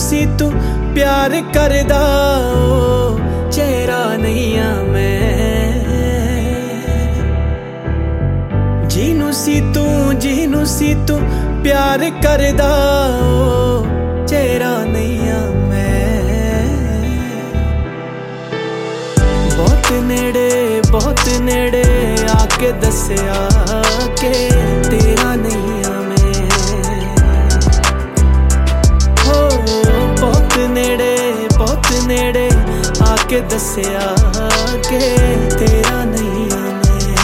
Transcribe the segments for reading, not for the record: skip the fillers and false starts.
सी तू प्यार करदा ओ चेहरा नहीं आ मैं। जीनू सी तू प्यार करदा ओ चेहरा नहीं आ मैं। बहुत नेड़े आके दस्या के तेरा नहीं आ मैं। हो बहुत नेड़े आके दस्या के तेरा नहीं आ मैं।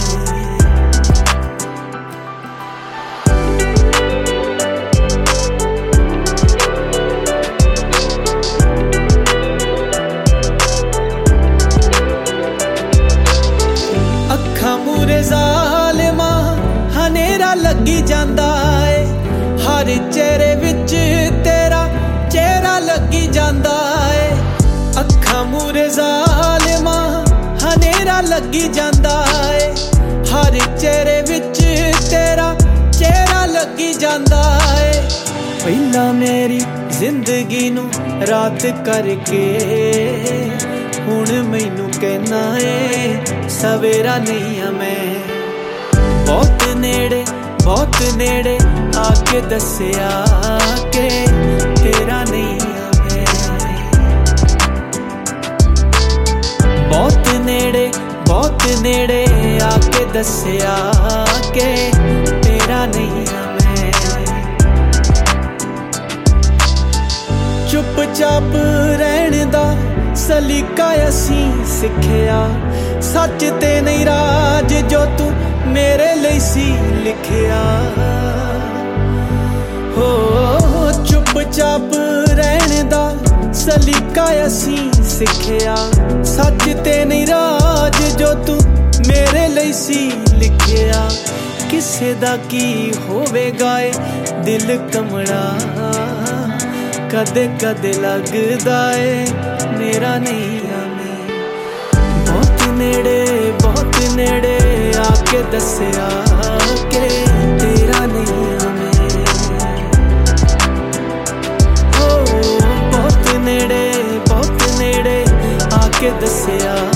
मूरे ज़ालिमा हनेरा लगी जांदा है, हर चेहरे विच तेरा चेहरा लगी जांदा है। अखा मूरे ज़ालिमा हनेरा लगी जांदा है, हर चेहरे विच तेरा चेहरा लगी जांदा है। पहला मेरी जिंदगी नू रात करके हुण मैनू कहना है सवेरा नहीं आ मैं। बहुत नेड़े आके दस्या के तेरा नहीं आ मैं। बहुत नेड़े आके दस्या के तेरा नहीं आ मैं। चुपचाप रहने दा सलीका असीं सिखिया, सच ते नहीं राज जो तू मेरे लिए सी लिखिया। हो चुपचाप रहने दा सलीका असीं सिखिया, सच ते नहीं राज जो तू मेरे लिए सी लिखिया। किसे दा की होवेगा ए दिल कमड़ा, कदे कदे लगदा है मेरा नहीं आ मैं। बहुत नेड़े आके दस्या के तेरा नहीं आ मैं। हो बहुत नेड़े आके दस्या